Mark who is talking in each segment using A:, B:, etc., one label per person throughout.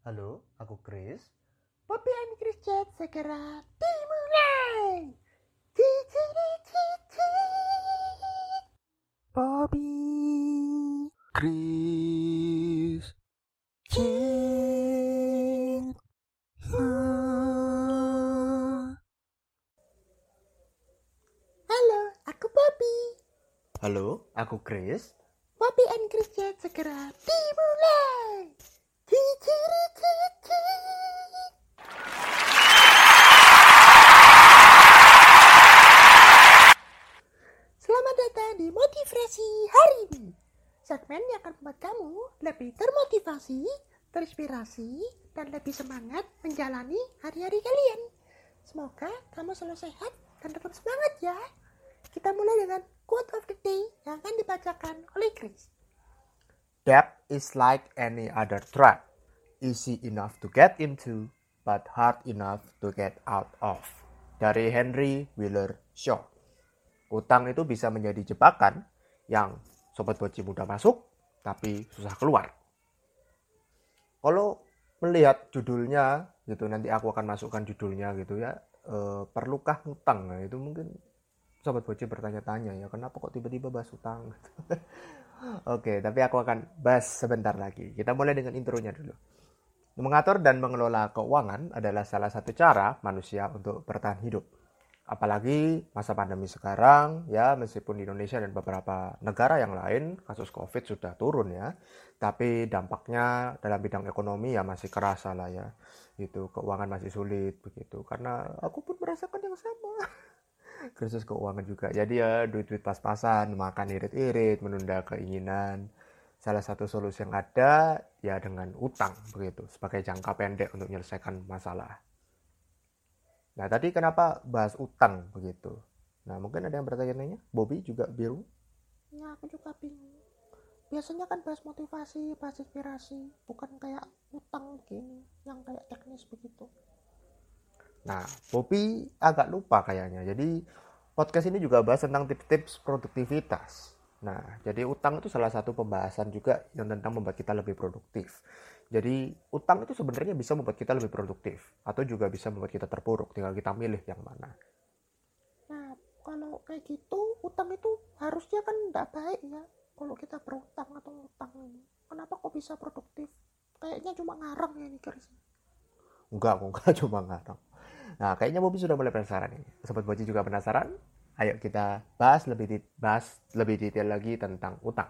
A: Halo, aku Chris. Poppy and Chris Chat segera dimulai. Cici. Poppy, Chris Chat. Halo, aku Poppy. Halo, aku Chris. Poppy and Chris Chat segera dimulai. Cici. Selamat datang di Motivasi hari ini. Segmen yang akan membuat kamu lebih termotivasi, terinspirasi, dan lebih semangat menjalani hari-hari kalian. Semoga kamu selalu sehat dan tetap semangat ya. Kita mulai dengan quote of the day yang akan dibacakan oleh Chris.
B: Debt is like any other trap, easy enough to get into, but hard enough to get out of. Dari Henry Wheeler Shaw. Utang itu bisa menjadi jebakan yang sobat boci mudah masuk, tapi susah keluar. Kalau melihat judulnya, gitu nanti aku akan masukkan judulnya gitu ya. Perlukah utang? Nah, itu mungkin sobat boci bertanya-tanya ya, kenapa kok tiba-tiba bahas utang? Oke, tapi aku akan bahas sebentar lagi. Kita mulai dengan intronya dulu. Mengatur dan mengelola keuangan adalah salah satu cara manusia untuk bertahan hidup. Apalagi masa pandemi sekarang, ya meskipun di Indonesia dan beberapa negara yang lain kasus COVID sudah turun ya, tapi dampaknya dalam bidang ekonomi ya masih kerasa lah ya. Itu keuangan masih sulit begitu. Karena aku pun merasakan yang sama. Krisis keuangan juga. Jadi ya duit-duit pas-pasan, makan irit-irit, menunda keinginan. Salah satu solusi yang ada ya dengan utang begitu sebagai jangka pendek untuk menyelesaikan masalah. Nah, tadi kenapa bahas utang begitu? Nah, mungkin ada yang bertanya-tanya, Bobby juga biru?
A: Ya, aku juga bingung. Biasanya kan bahas motivasi, bahas inspirasi, bukan kayak utang begini, yang kayak teknis begitu.
B: Nah, Bobby agak lupa kayaknya. Jadi, podcast ini juga bahas tentang tips-tips produktivitas. Nah, jadi utang itu salah satu pembahasan juga yang tentang membuat kita lebih produktif. Jadi, utang itu sebenarnya bisa membuat kita lebih produktif. Atau juga bisa membuat kita terpuruk, tinggal kita milih yang mana.
A: Nah, kalau kayak gitu, utang itu harusnya kan tidak baik ya. Kalau kita berutang atau ngutang ini. Kenapa kok bisa produktif? Kayaknya cuma ngarang ya ini Chris.
B: Enggak cuma ngarang. Nah, kayaknya Bobby sudah mulai penasaran ini. Sobat Boci juga penasaran? Ayo kita bahas lebih detail lagi tentang utang.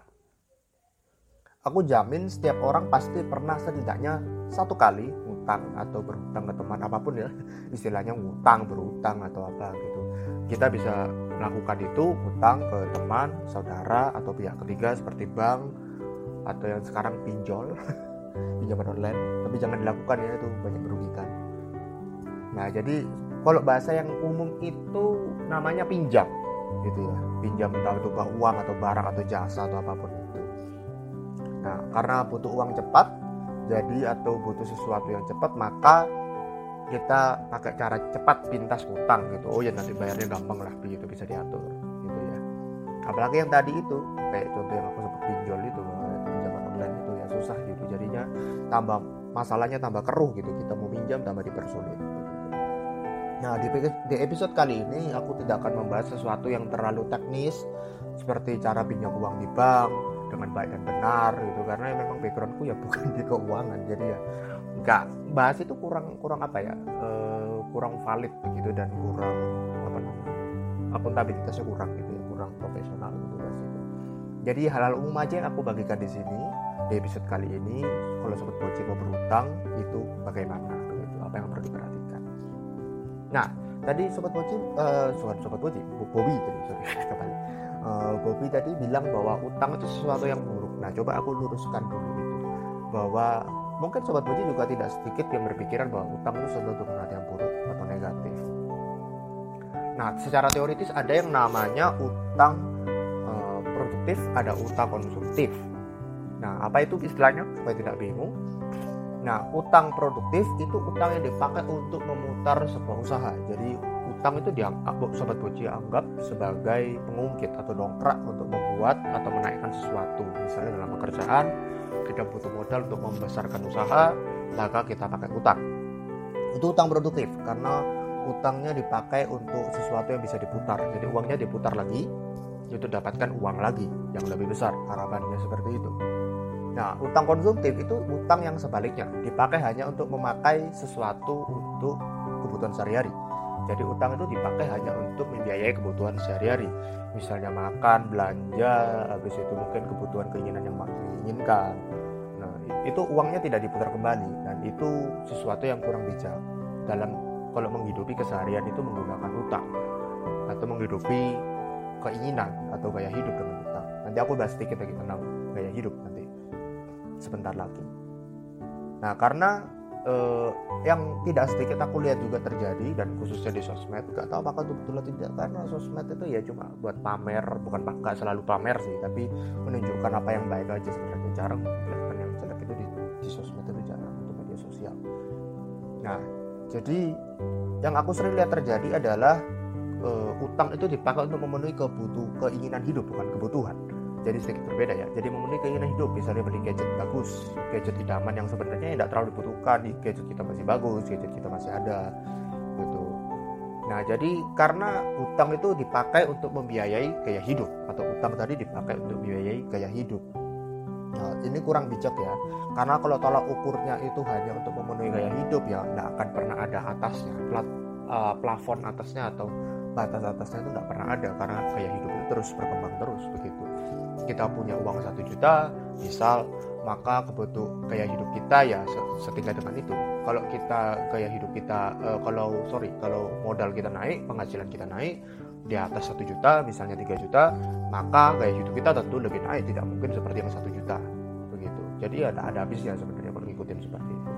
B: Aku jamin setiap orang pasti pernah setidaknya satu kali utang atau berutang ke teman apapun ya. Istilahnya ngutang, berutang atau apa gitu. Kita bisa melakukan itu utang ke teman, saudara atau pihak ketiga seperti bank atau yang sekarang pinjol, pinjaman online. Tapi jangan dilakukan ya, itu banyak merugikan. Nah, jadi kalau bahasa yang umum itu namanya pinjam gitu ya. Pinjam entah itu uang atau barang atau jasa atau apapun itu. Nah, karena butuh uang cepat, jadi atau butuh sesuatu yang cepat, maka kita pakai cara cepat pintas utang gitu. Oh ya, nanti bayarnya gampang lah begitu, bisa diatur gitu ya. Apalagi yang tadi itu, kayak contoh yang aku sebut pinjol itu, pinjaman online itu ya susah gitu. Jadinya masalahnya tambah keruh gitu. Kita mau pinjam tambah dipersulit. Nah, di episode kali ini aku tidak akan membahas sesuatu yang terlalu teknis seperti cara pinjam uang di bank dengan baik dan benar gitu, karena memang backgroundku ya bukan di keuangan, jadi ya nggak bahas itu kurang apa ya, kurang valid begitu dan kurang apa namanya, akuntabilitasnya kurang gitu ya, kurang profesional gitu bahas itu. Jadi hal-hal umum aja yang aku bagikan di sini di episode kali ini. Kalau sobat boci mau berutang itu bagaimana gitu, apa yang perlu diperhatikan. Nah, tadi sobat boci, Bobby tadi, kembali. Bobby tadi bilang bahwa utang itu sesuatu yang buruk. Nah, coba aku luruskan dulu itu, bahwa mungkin sobat boci juga tidak sedikit yang berpikiran bahwa utang itu sesuatu yang buruk atau negatif. Nah, secara teoritis ada yang namanya utang produktif, ada utang konsumtif. Nah, apa itu istilahnya supaya tidak bingung? Nah, utang produktif itu utang yang dipakai untuk memutar sebuah usaha. Jadi utang itu dianggap, sobat boci anggap sebagai pengungkit atau dongkrak untuk membuat atau menaikkan sesuatu. Misalnya dalam pekerjaan, kita butuh modal untuk membesarkan usaha, maka kita pakai utang. Itu utang produktif karena utangnya dipakai untuk sesuatu yang bisa diputar. Jadi uangnya diputar lagi, itu dapatkan uang lagi yang lebih besar, harapannya seperti itu. Nah, utang konsumtif itu utang yang sebaliknya, dipakai hanya untuk memakai sesuatu untuk kebutuhan sehari-hari. Jadi utang itu dipakai hanya untuk membiayai kebutuhan sehari-hari. Misalnya makan, belanja, habis itu mungkin kebutuhan keinginan yang diinginkan. Nah, itu uangnya tidak diputar kembali, dan itu sesuatu yang kurang bijak dalam kalau menghidupi keseharian itu menggunakan utang atau menghidupi keinginan atau gaya hidup dengan utang. Nanti aku bahas sedikit lagi tentang gaya hidup nanti sebentar lagi. Nah, karena yang tidak sedikit aku lihat juga terjadi, dan khususnya di sosmed, gak tahu apakah itu betul atau tidak, karena sosmed itu ya cuma buat pamer, gak selalu pamer sih, tapi menunjukkan apa yang baik aja sebenarnya. Jarang kelihatan yang jelek itu di sosmed, itu jarang untuk media sosial. Nah, jadi yang aku sering lihat terjadi adalah utang itu dipakai untuk memenuhi keinginan hidup, bukan kebutuhan. Jadi sedikit berbeda ya. Jadi memenuhi keinginan hidup, misalnya beli gadget bagus, gadget idaman yang sebenarnya tidak terlalu dibutuhkan, di gadget kita masih bagus, gadget kita masih ada gitu. Nah, jadi karena utang itu dipakai untuk membiayai gaya hidup, atau utang tadi dipakai untuk membiayai gaya hidup. Nah, ini kurang bijak ya. Karena kalau tolak ukurnya itu hanya untuk memenuhi gaya hidup, ya tidak akan pernah ada atasnya, plafon atasnya atau batas atasnya itu tidak pernah ada, karena gaya hidup itu terus berkembang terus begitu. Kita punya uang 1 juta misal, maka kebutuhan gaya hidup kita ya setingkat dengan itu. Kalau kita gaya hidup kita kalau modal kita naik, penghasilan kita naik di atas 1 juta misalnya 3 juta, maka gaya hidup kita tentu lebih naik, tidak mungkin seperti yang 1 juta begitu. Jadi ada habisnya sebenarnya kalau ngikutin seperti itu.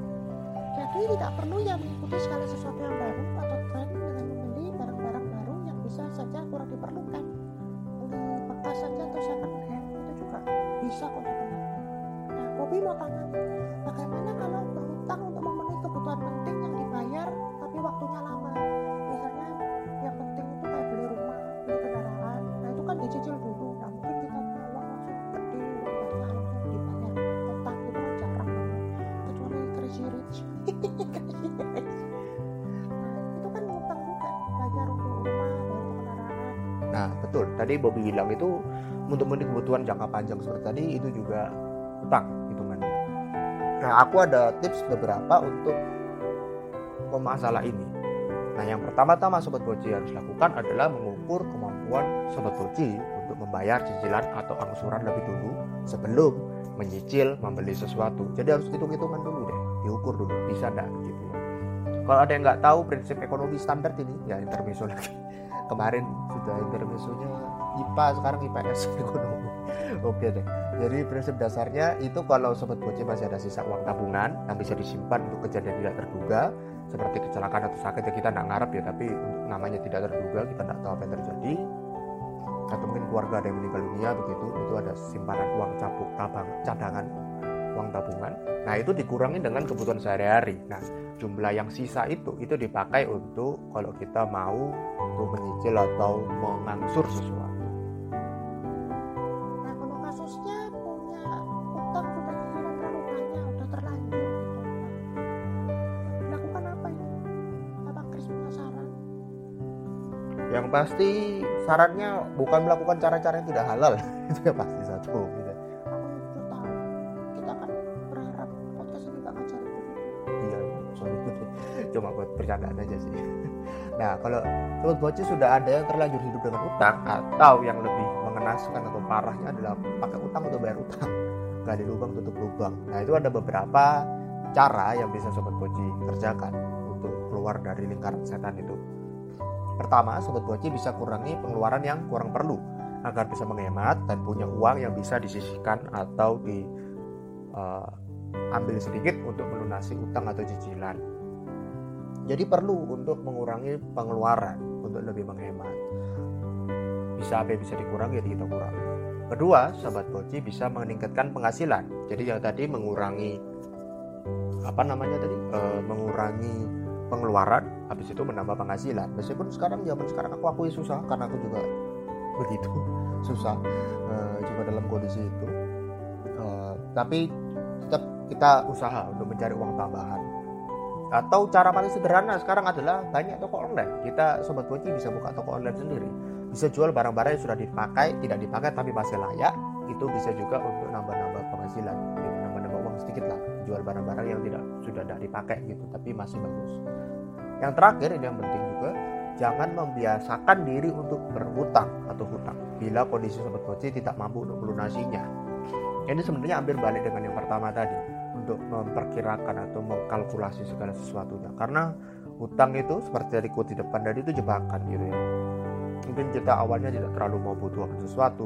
A: Jadi tidak perlu ya mengikuti segala sesuatu yang baru atau tren dengan membeli barang-barang baru yang bisa saja kurang diperlukan. Beli bekas saja atau second hand itu juga bisa kok sebenarnya. Nah, Bobby mau tanya, bagaimana kalau berhutang untuk memenuhi kebutuhan penting yang dibayar tapi waktunya lama? Misalnya yang penting itu kayak beli rumah, beli kendaraan. Nah, itu kan dicicil dulu. Nah, mungkin kita punya uang langsung gede, uangnya langsung dibayar. Utang itu kan jarang banget, kecuali crazy rich. Nah, itu kan utang juga, bayar untuk rumah, bayar untuk kendaraan.
B: Nah, betul. Tadi Bobby bilang itu untuk memenuhi kebutuhan jangka panjang seperti tadi, itu juga utang hitungannya. Nah, aku ada tips beberapa untuk masalah ini. Nah, yang pertama-tama Sobat Boci harus lakukan adalah mengukur kemampuan Sobat Boci untuk membayar cicilan atau angsuran lebih dulu sebelum menyicil membeli sesuatu. Jadi harus hitung-hitungan dulu deh, diukur dulu, bisa enggak gitu ya. Kalau ada yang nggak tahu prinsip ekonomi standar ini, ya intermezzo lagi. Kemarin sudah intermezzonya IPA, sekarang IPS ekonomi. Oke deh. Jadi prinsip dasarnya itu kalau Sobat Boci masih ada sisa uang tabungan yang bisa disimpan untuk kejadian tidak terduga, seperti kecelakaan atau sakit, ya kita nggak ngarep ya, tapi namanya tidak terduga, kita nggak tahu apa yang terjadi, atau mungkin keluarga ada yang meninggal dunia begitu, itu ada simpanan uang cadangan, uang tabungan. Nah, itu dikurangi dengan kebutuhan sehari-hari. Nah, jumlah yang sisa itu dipakai untuk kalau kita mau untuk menyicil atau mengangsur sesuatu.
A: Nah, kalau kasusnya punya utang sudah cicilan terlalu banyak, udah terlanjur gitu. Nah, dilakukan apa ini? Apa Chris punya saran?
B: Yang pasti sarannya bukan melakukan cara-cara yang tidak halal. Itu yang pasti satu gitu.
A: Aku juga tahu. Kita kan berharap podcast ini gak ngajarin begitu.
B: Iya, sorry. Cuma buat bercandaan aja sih. Nah, kalau Sobat Boci sudah ada yang terlanjur hidup dengan utang, atau yang lebih mengenaskan atau parahnya adalah pakai utang untuk bayar utang, gak ada lubang tutup lubang. Nah, itu ada beberapa cara yang bisa Sobat Boci kerjakan untuk keluar dari lingkaran setan itu. Pertama, Sobat Boci bisa kurangi pengeluaran yang kurang perlu agar bisa menghemat dan punya uang yang bisa disisihkan atau ambil sedikit untuk melunasi utang atau cicilan. Jadi perlu untuk mengurangi pengeluaran untuk lebih menghemat. Bisa apa yang bisa dikurangi, jadi kita kurangi. Kedua, Sobat Boci bisa meningkatkan penghasilan. Jadi yang tadi mengurangi mengurangi pengeluaran, habis itu menambah penghasilan. Meskipun zaman sekarang aku akui susah, karena aku juga begitu susah juga dalam kondisi itu. tapi tetap kita usaha untuk mencari uang tambahan. Atau cara paling sederhana sekarang adalah banyak toko online. Kita Sobat Boci bisa buka toko online sendiri, bisa jual barang-barang yang sudah dipakai, tidak dipakai tapi masih layak. Itu bisa juga untuk nambah-nambah penghasilan, gitu, nambah-nambah uang sedikit lah, jual barang-barang yang sudah tidak dipakai gitu tapi masih bagus. Yang terakhir, ini yang penting juga, jangan membiasakan diri untuk berhutang atau hutang bila kondisi Sobat Boci tidak mampu untuk melunasinya. Ini sebenarnya hampir balik dengan yang pertama tadi, untuk memperkirakan atau mengkalkulasi segala sesuatunya. Karena hutang itu seperti dari quote di depan tadi itu jebakan gitu ya. Mungkin kita awalnya tidak terlalu mau butuh sesuatu,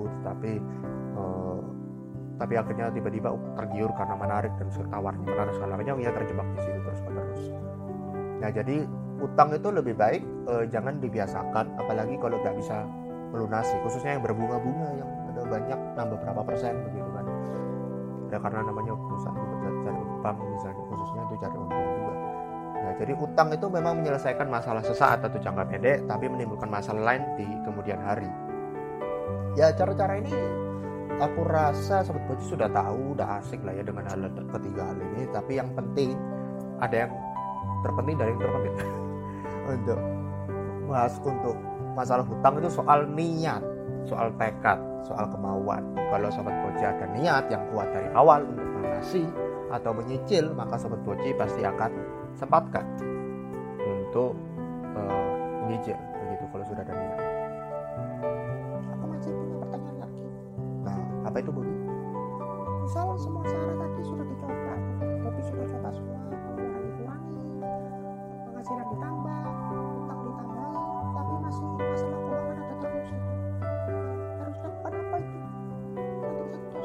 B: tapi akhirnya tiba-tiba tergiur karena menarik dan tawarnya menarik segalanya, ya terjebak di situ terus menerus. Nah jadi hutang itu lebih baik jangan dibiasakan, apalagi kalau nggak bisa melunasi, khususnya yang berbunga-bunga yang ada banyak nambah berapa persen begitu kan. Ya karena namanya perusahaan juga cari bank misalnya, khususnya itu cari untung juga. Nah jadi utang itu memang menyelesaikan masalah sesaat atau jangka pendek, tapi menimbulkan masalah lain di kemudian hari. Ya cara-cara ini aku rasa Sobat Boci sudah tahu, udah asik lah ya dengan ketiga hal ini. Tapi yang penting, ada yang terpenting dari yang terpenting untuk masalah hutang itu soal niat, soal tekad, soal kemauan. Kalau Sobat Boci ada niat yang kuat dari awal untuk melunasi atau menyicil, maka Sobat Boci pasti akan sempatkan untuk menyicil begitu kalau sudah ada niat.
A: Aku masih punya pertanyaan lagi.
B: Nah, apa itu Bobi?
A: Misal semua cara tadi sudah dicoba, Bobi sudah coba semua, pengeluaran dikurangi, penghasilan ditambah, utang ditambahi, tapi masih masalah keuangan ada terus itu. Harus lakukan apa itu? Nanti stres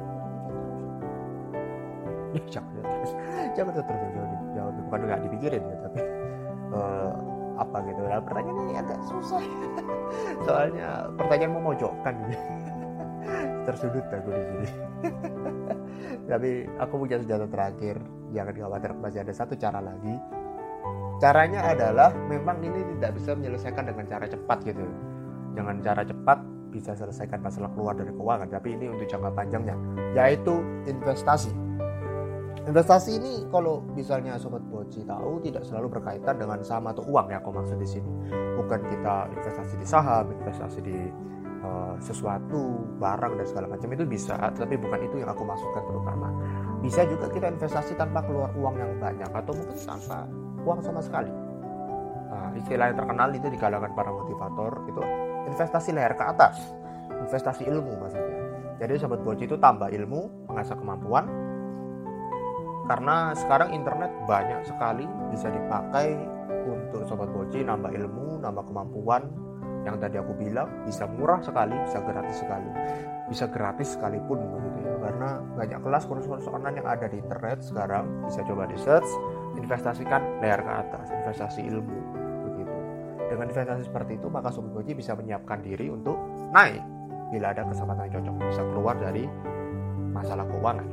B: Jangan terus jawab, bukan nggak dipikirin ya, tapi apa gitu. Nah, pertanyaan ini agak susah soalnya pertanyaan memojokkan gitu. Tersudut aku di sini. Tapi aku punya senjata terakhir, jangan khawatir, masih ada satu cara lagi. Caranya adalah memang ini tidak bisa menyelesaikan dengan cara cepat gitu. Jangan cara cepat bisa selesaikan masalah keluar dari keuangan, tapi ini untuk jangka panjangnya, yaitu investasi. Investasi ini kalau misalnya Sobat Boci tahu tidak selalu berkaitan dengan saham atau uang ya, aku maksud di sini. Bukan kita investasi di saham, investasi di sesuatu, barang dan segala macam, itu bisa, tapi bukan itu yang aku maksudkan terutama. Bisa juga kita investasi tanpa keluar uang yang banyak atau mungkin tanpa uang sama sekali. Nah, istilah yang terkenal itu di kalangan para motivator itu investasi leher ke atas, investasi ilmu maksudnya. Jadi Sobat Boci itu tambah ilmu, mengasah kemampuan. Karena sekarang internet banyak sekali bisa dipakai untuk Sobat Boci nambah ilmu, nambah kemampuan. Yang tadi aku bilang bisa murah sekali, bisa gratis sekalipun begitu ya. Karena banyak kelas kursus online yang ada di internet sekarang, bisa coba di search, investasikan leher ke atas, investasi ilmu begitu. Dengan investasi seperti itu maka Sobat Boci bisa menyiapkan diri untuk naik bila ada kesempatan yang cocok, bisa keluar dari masalah keuangan.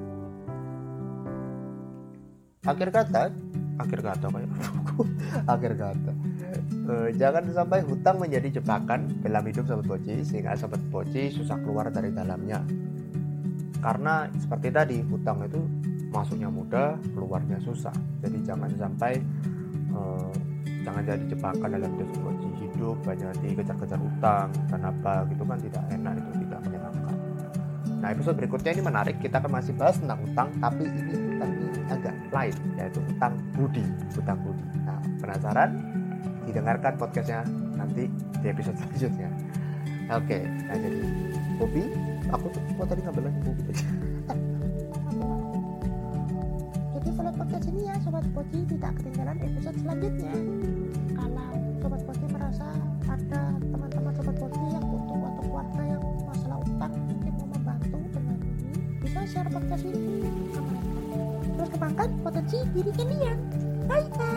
B: Akhir kata jangan sampai hutang menjadi jebakan dalam hidup Sobat Boci sehingga Sobat Boci susah keluar dari dalamnya. Karena seperti tadi, hutang itu masuknya mudah, keluarnya susah. Jadi jangan sampai jangan jadi jebakan dalam hidup Sobat Boci. Hidup banyak dikejar-kejar hutang dan apa gitu kan tidak enak, itu tidak menyenangkan. Nah, episode berikutnya ini menarik, kita akan masih bahas tentang hutang, tapi ini hutangnya agak lain, yaitu hutang budi. Nah, penasaran? Didengarkan podcastnya nanti di episode selanjutnya. Oke, nah jadi Bobi, aku tuh tadi ngambil lagi Bobi aja.
A: Jadi follow podcast ini ya Sobat Boci, tidak ketinggalan episode selanjutnya. Kalau Sobat Boci merasa ada teman-teman Sobat Boci yang butuh atau keluarga yang masalah utang mungkin mau membantu dengan ini, bisa share podcast ini ke mereka. Terus kembangkan potensi diri kalian. Bye bye.